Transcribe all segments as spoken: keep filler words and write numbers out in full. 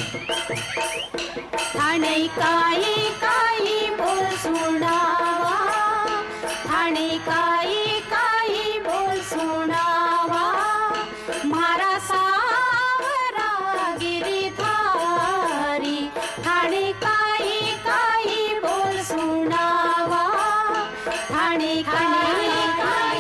ठाणे काई काई बोल सुनावा, ठाणे काई काई बोल सुनावा, म्हारा सावरा गिरिधारी, ठाणे काई काई बोल सुनावा, ठाणे काई काई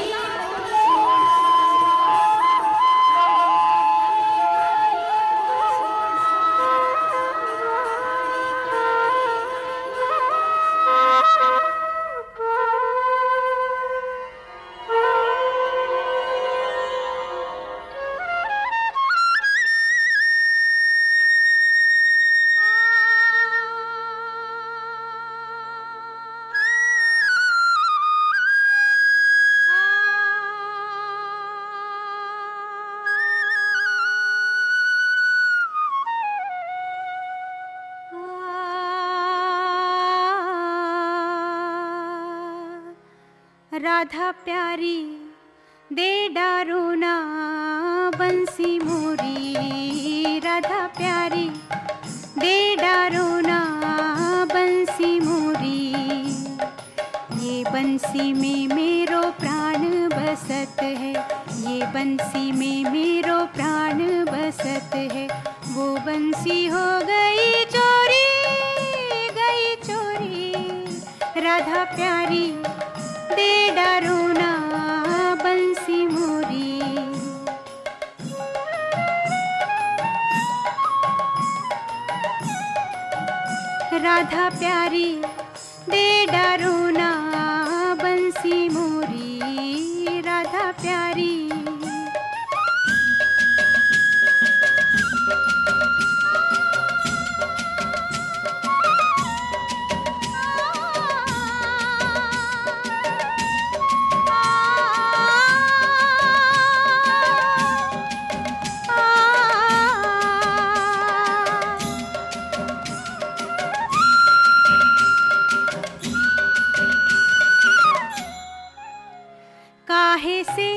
राधा प्यारी दे डारोना बंसी मोरी, राधा प्यारी दे डारोना बंसी मोरी, ये बंसी में मेरो प्राण बसत है, ये बंसी में मेरो प्राण बसत है, वो बंसी हो गई चोरी, गई चोरी, राधा प्यारी दे डारोना बंसी मोरी। राधा प्यारी दे डारोना बंसी मोरी, राधा प्यारी काहे से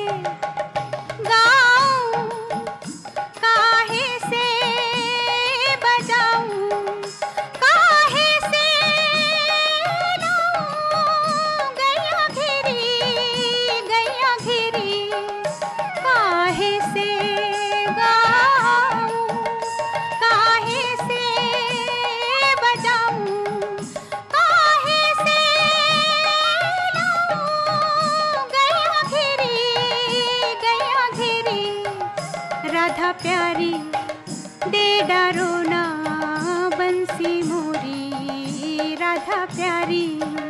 गाऊं, काहे से बजाऊं, काहे से लाऊं, गैया घिरी, गैया घिरी, काहे से गाऊं, काहे से बजाऊं, काहे से लाऊं, गैया घिरी, गैया घिरी, राधा प्यारी दे डारोना बंसी मोरी, राधा प्यारी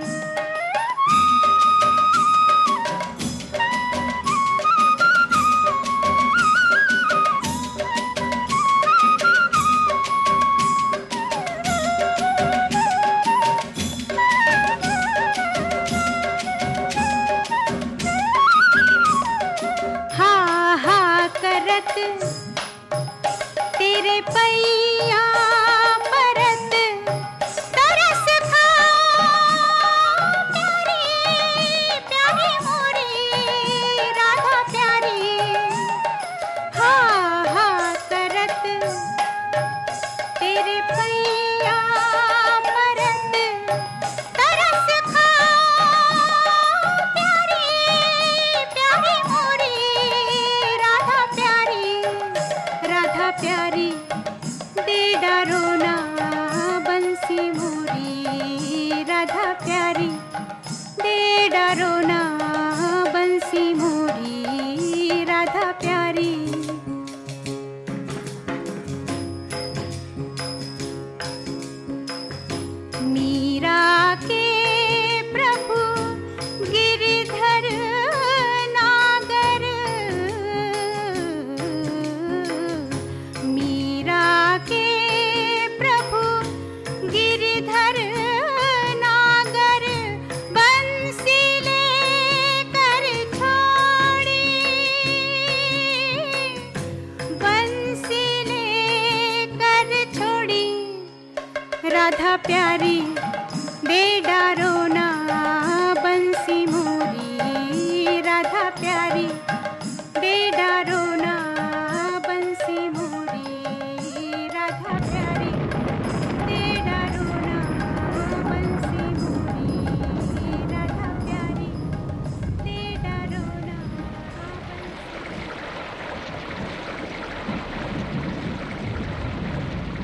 हा हा करत तेरे पैया परत तरस खा प्यारी, प्यारी मोरी, राधा प्यारी, हा हा करत तेरे पैया परत तरस खा प्यारी, प्यारी मोरी, राधा प्यारी, राधा प्यारी दे डारोना बंसी मोरी, राधा प्यारी दे डारोना बंसी मोरी, राधा प्यारी मीरा के प्रभु गिरिधर नागर, मीरा के प्रभु गिरिधर नागर, बंसी लेकर छोड़ी, बंसी लेकर छोड़ी, राधा प्यारी